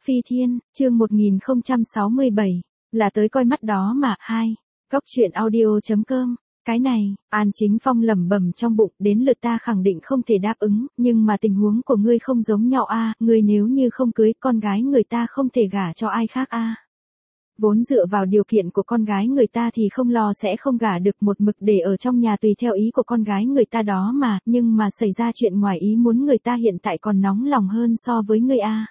Phi Thiên, chương 1067, là tới coi mắt đó mà. Góc truyện audio.com. Cái này, An Chính Phong lẩm bẩm trong bụng, đến lượt ta khẳng định không thể đáp ứng, nhưng mà tình huống của ngươi không giống nhau a, ngươi nếu như không cưới con gái người ta không thể gả cho ai khác a. Vốn dựa vào điều kiện của con gái người ta thì không lo sẽ không gả được, một mực để ở trong nhà tùy theo ý của con gái người ta đó mà, nhưng mà xảy ra chuyện ngoài ý muốn, người ta hiện tại còn nóng lòng hơn so với ngươi a.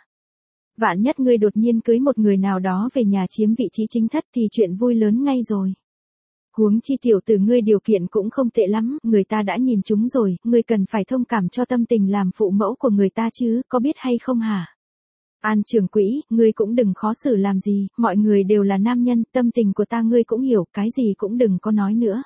Vạn nhất ngươi đột nhiên cưới một người nào đó về nhà chiếm vị trí chính thất thì chuyện vui lớn ngay rồi. Huống chi tiểu tử ngươi điều kiện cũng không tệ lắm, người ta đã nhìn chúng rồi, ngươi cần phải thông cảm cho tâm tình làm phụ mẫu của người ta chứ, có biết hay không hả? An trưởng quỹ, ngươi cũng đừng khó xử làm gì, mọi người đều là nam nhân, tâm tình của ta ngươi cũng hiểu, cái gì cũng đừng có nói nữa.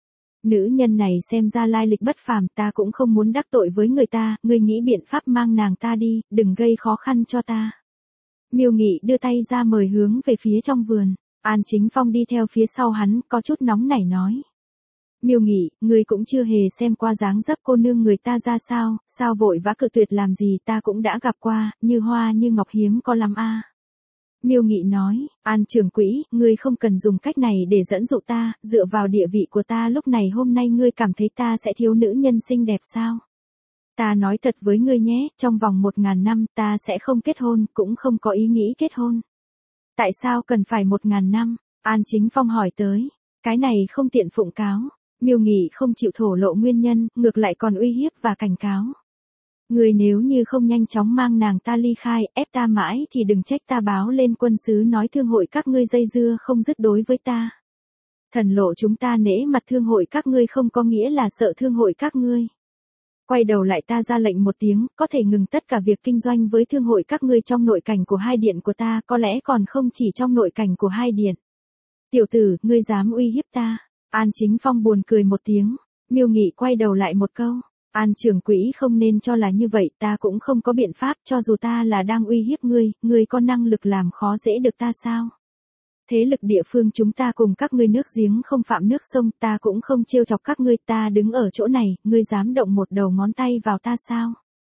Nữ nhân này xem ra lai lịch bất phàm, ta cũng không muốn đắc tội với người ta, ngươi nghĩ biện pháp mang nàng ta đi, đừng gây khó khăn cho ta. Miêu Nghị đưa tay ra mời hướng về phía trong vườn. An Chính Phong đi theo phía sau hắn, có chút nóng nảy nói. Miêu Nghị, ngươi cũng chưa hề xem qua dáng dấp cô nương người ta ra sao vội vã cự tuyệt làm gì, ta cũng đã gặp qua, như hoa như ngọc hiếm có lắm a. Miêu Nghị nói, An trưởng quỹ, ngươi không cần dùng cách này để dẫn dụ ta, dựa vào địa vị của ta lúc này hôm nay ngươi cảm thấy ta sẽ thiếu nữ nhân xinh đẹp sao? Ta nói thật với ngươi nhé, trong vòng 1000 năm ta sẽ không kết hôn, cũng không có ý nghĩ kết hôn. Tại sao cần phải 1000 năm? An Chính Phong hỏi tới. Cái này không tiện phụng cáo. Miêu Nghị không chịu thổ lộ nguyên nhân, ngược lại còn uy hiếp và cảnh cáo. Người nếu như không nhanh chóng mang nàng ta ly khai, ép ta mãi thì đừng trách ta báo lên quân sứ nói thương hội các ngươi dây dưa không dứt đối với ta. Thần lộ chúng ta nể mặt thương hội các ngươi không có nghĩa là sợ thương hội các ngươi. Quay đầu lại ta ra lệnh một tiếng, có thể ngừng tất cả việc kinh doanh với thương hội các ngươi trong nội cảnh của hai điện của ta, có lẽ còn không chỉ trong nội cảnh của hai điện. Tiểu tử, ngươi dám uy hiếp ta? An Chính Phong buồn cười một tiếng. Miêu Nghị quay đầu lại một câu. An trưởng quỹ không nên cho là như vậy, ta cũng không có biện pháp, cho dù ta là đang uy hiếp ngươi có năng lực làm khó dễ được ta sao? Thế lực địa phương chúng ta cùng các ngươi nước giếng không phạm nước sông, ta cũng không trêu chọc các ngươi, ta đứng ở chỗ này, ngươi dám động một đầu ngón tay vào ta sao?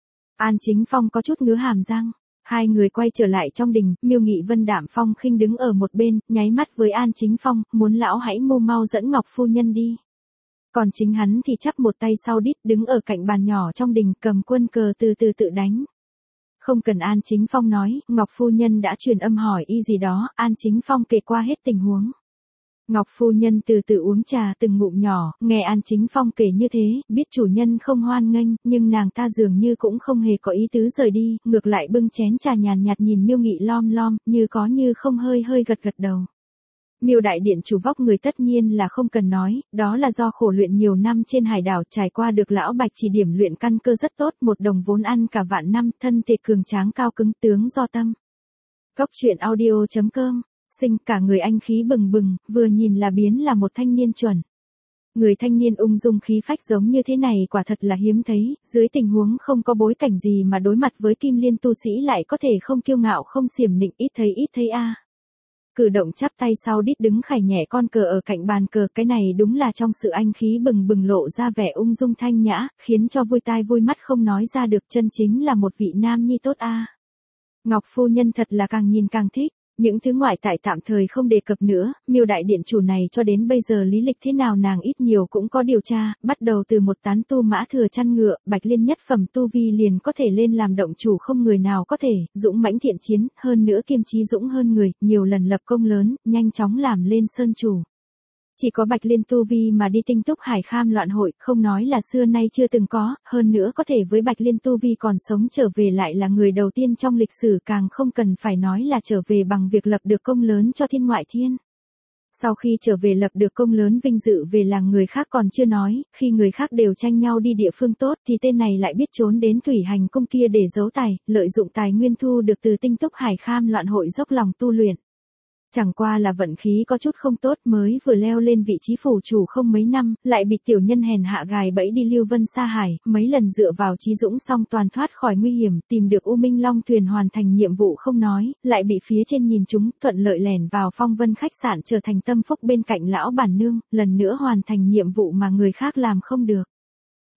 An Chính Phong có chút ngứa hàm răng. Hai người quay trở lại trong đình, Miêu Nghị Vân đạm phong khinh đứng ở một bên, nháy mắt với An Chính Phong, muốn lão hãy mau dẫn Ngọc phu nhân đi. Còn chính hắn thì chắp một tay sau đít, đứng ở cạnh bàn nhỏ trong đình, cầm quân cờ từ từ tự đánh. Không cần An Chính Phong nói, Ngọc phu nhân đã truyền âm hỏi y gì đó, An Chính Phong kể qua hết tình huống. Ngọc phu nhân từ từ uống trà từng ngụm nhỏ, nghe An Chính Phong kể như thế, biết chủ nhân không hoan nghênh, nhưng nàng ta dường như cũng không hề có ý tứ rời đi, ngược lại bưng chén trà nhàn nhạt nhìn Miêu Nghị lom lom, như có như không hơi gật đầu. Miêu đại điện chủ vóc người tất nhiên là không cần nói, đó là do khổ luyện nhiều năm trên hải đảo, trải qua được lão Bạch chỉ điểm luyện căn cơ rất tốt, một đồng vốn ăn cả vạn năm, thân thể cường tráng cao cứng, tướng do tâm. Góc truyện audio.com. Sinh cả người anh khí bừng bừng, vừa nhìn là biến là một thanh niên chuẩn. Người thanh niên ung dung khí phách giống như thế này quả thật là hiếm thấy, dưới tình huống không có bối cảnh gì mà đối mặt với kim liên tu sĩ lại có thể không kiêu ngạo không xiểm nịnh, ít thấy a. Cử động chắp tay sau đít đứng khải nhẹ con cờ ở cạnh bàn cờ, cái này đúng là trong sự anh khí bừng bừng lộ ra vẻ ung dung thanh nhã, khiến cho vui tai vui mắt không nói ra được, chân chính là một vị nam nhi tốt a. Ngọc phu nhân thật là càng nhìn càng thích. Những thứ ngoại tại tạm thời không đề cập nữa, Miêu đại điện chủ này cho đến bây giờ lý lịch thế nào nàng ít nhiều cũng có điều tra, bắt đầu từ một tán tu mã thừa chăn ngựa, Bạch Liên nhất phẩm tu vi liền có thể lên làm động chủ, không người nào có thể, dũng mãnh thiện chiến, hơn nữa kiêm chí dũng hơn người, nhiều lần lập công lớn, nhanh chóng làm lên sơn chủ. Chỉ có Bạch Liên tu vi mà đi tinh túc hải kham loạn hội, không nói là xưa nay chưa từng có, hơn nữa có thể với Bạch Liên tu vi còn sống trở về lại là người đầu tiên trong lịch sử, càng không cần phải nói là trở về bằng việc lập được công lớn cho thiên ngoại thiên. Sau khi trở về lập được công lớn vinh dự về làng người khác còn chưa nói, khi người khác đều tranh nhau đi địa phương tốt thì tên này lại biết trốn đến thủy hành cung kia để giấu tài, lợi dụng tài nguyên thu được từ tinh túc hải kham loạn hội dốc lòng tu luyện. Chẳng qua là vận khí có chút không tốt, mới vừa leo lên vị trí phủ chủ không mấy năm, lại bị tiểu nhân hèn hạ gài bẫy đi lưu vân sa hải, mấy lần dựa vào trí dũng song toàn thoát khỏi nguy hiểm, tìm được U Minh Long thuyền hoàn thành nhiệm vụ không nói, lại bị phía trên nhìn trúng, thuận lợi lẻn vào Phong Vân khách sạn trở thành tâm phúc bên cạnh lão bản nương, lần nữa hoàn thành nhiệm vụ mà người khác làm không được.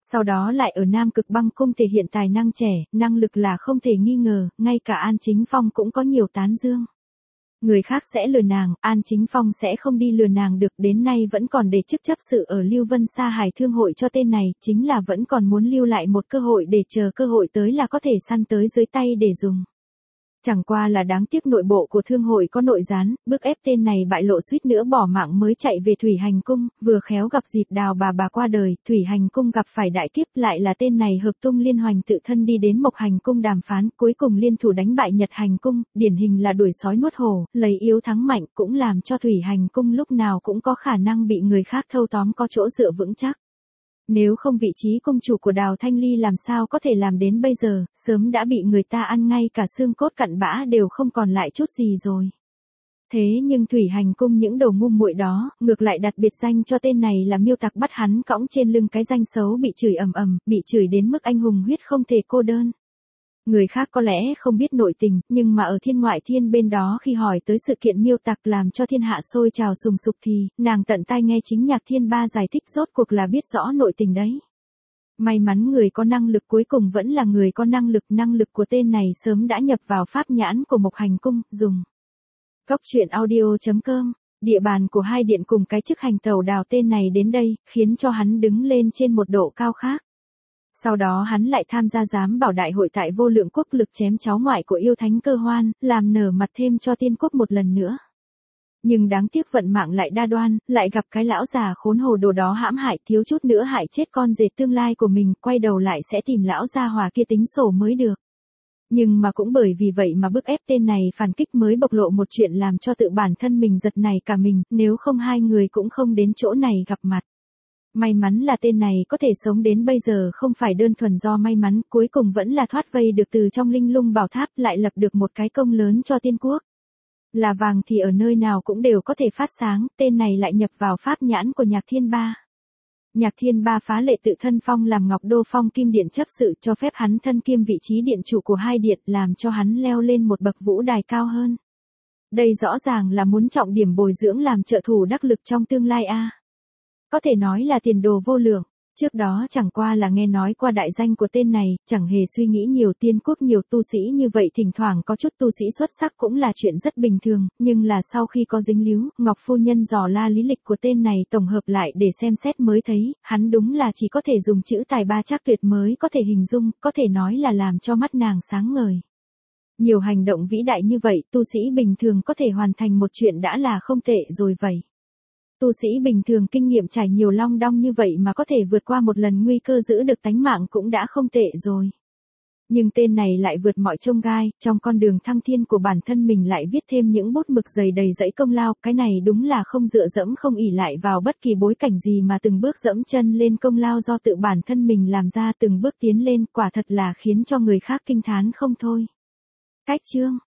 Sau đó lại ở Nam Cực Băng Cung thể hiện tài năng trẻ, năng lực là không thể nghi ngờ, ngay cả An Chính Phong cũng có nhiều tán dương. Người khác sẽ lừa nàng, An Chính Phong sẽ không đi lừa nàng được, đến nay vẫn còn để chức chấp sự ở Lưu Vân Sa Hải Thương hội cho tên này, chính là vẫn còn muốn lưu lại một cơ hội để chờ cơ hội tới là có thể săn tới dưới tay để dùng. Chẳng qua là đáng tiếc nội bộ của thương hội có nội gián, bức ép tên này bại lộ suýt nữa bỏ mạng mới chạy về Thủy Hành Cung, vừa khéo gặp dịp đào bà qua đời, Thủy Hành Cung gặp phải đại kiếp, lại là tên này hợp tung liên hoành tự thân đi đến Mộc Hành Cung đàm phán, cuối cùng liên thủ đánh bại Nhật Hành Cung, điển hình là đuổi sói nuốt hổ, lấy yếu thắng mạnh, cũng làm cho Thủy Hành Cung lúc nào cũng có khả năng bị người khác thâu tóm có chỗ dựa vững chắc. Nếu không vị trí cung chủ của Đào Thanh Ly làm sao có thể làm đến bây giờ, sớm đã bị người ta ăn ngay cả xương cốt cặn bã đều không còn lại chút gì rồi. Thế nhưng Thủy Hành Cung những đầu ngu muội đó, ngược lại đặt biệt danh cho tên này là Miêu Tặc, bắt hắn cõng trên lưng cái danh xấu bị chửi ầm ầm, bị chửi đến mức anh hùng huyết không thể cô đơn. Người khác có lẽ không biết nội tình, nhưng mà ở Thiên Ngoại Thiên bên đó khi hỏi tới sự kiện Miêu Tặc làm cho thiên hạ sôi trào sùng sục thì, nàng tận tai nghe chính Nhạc Thiên Ba giải thích rốt cuộc là biết rõ nội tình đấy. May mắn người có năng lực cuối cùng vẫn là người có năng lực của tên này sớm đã nhập vào pháp nhãn của Mộc Hành Cung, dùng. Góc truyện audio.com, địa bàn của hai điện cùng cái chức hành tẩu Đào tên này đến đây, khiến cho hắn đứng lên trên một độ cao khác. Sau đó hắn lại tham gia giám bảo đại hội tại Vô Lượng Quốc, lực chém cháu ngoại của yêu thánh Cơ Hoan, làm nở mặt thêm cho tiên quốc một lần nữa. Nhưng đáng tiếc vận mạng lại đa đoan, lại gặp cái lão già khốn hồ đồ đó hãm hại, thiếu chút nữa hại chết con dệt tương lai của mình, quay đầu lại sẽ tìm lão gia hòa kia tính sổ mới được. Nhưng mà cũng bởi vì vậy mà bức ép tên này phản kích mới bộc lộ một chuyện làm cho tự bản thân mình giật nảy cả mình, nếu không hai người cũng không đến chỗ này gặp mặt. May mắn là tên này có thể sống đến bây giờ không phải đơn thuần do may mắn, cuối cùng vẫn là thoát vây được từ trong Linh Lung Bảo Tháp, lại lập được một cái công lớn cho tiên quốc. Là vàng thì ở nơi nào cũng đều có thể phát sáng, tên này lại nhập vào pháp nhãn của Nhạc Thiên Ba. Nhạc Thiên Ba phá lệ tự thân phong làm Ngọc Đô Phong Kim Điện chấp sự, cho phép hắn thân kiêm vị trí điện chủ của hai điện, làm cho hắn leo lên một bậc vũ đài cao hơn. Đây rõ ràng là muốn trọng điểm bồi dưỡng làm trợ thủ đắc lực trong tương lai a. Có thể nói là tiền đồ vô lượng. Trước đó chẳng qua là nghe nói qua đại danh của tên này, chẳng hề suy nghĩ nhiều, tiên quốc nhiều tu sĩ như vậy, thỉnh thoảng có chút tu sĩ xuất sắc cũng là chuyện rất bình thường, nhưng là sau khi có dính líu, Ngọc phu nhân dò la lý lịch của tên này tổng hợp lại để xem xét mới thấy, hắn đúng là chỉ có thể dùng chữ tài ba trác tuyệt mới có thể hình dung, có thể nói là làm cho mắt nàng sáng ngời. Nhiều hành động vĩ đại như vậy, tu sĩ bình thường có thể hoàn thành một chuyện đã là không tệ rồi vậy. Tu sĩ bình thường kinh nghiệm trải nhiều long đong như vậy mà có thể vượt qua một lần nguy cơ giữ được tánh mạng cũng đã không tệ rồi. Nhưng tên này lại vượt mọi chông gai, trong con đường thăng thiên của bản thân mình lại viết thêm những bút mực dày đầy dẫy công lao, cái này đúng là không dựa dẫm không ỷ lại vào bất kỳ bối cảnh gì mà từng bước dẫm chân lên công lao do tự bản thân mình làm ra, từng bước tiến lên, quả thật là khiến cho người khác kinh thán không thôi. Cách chương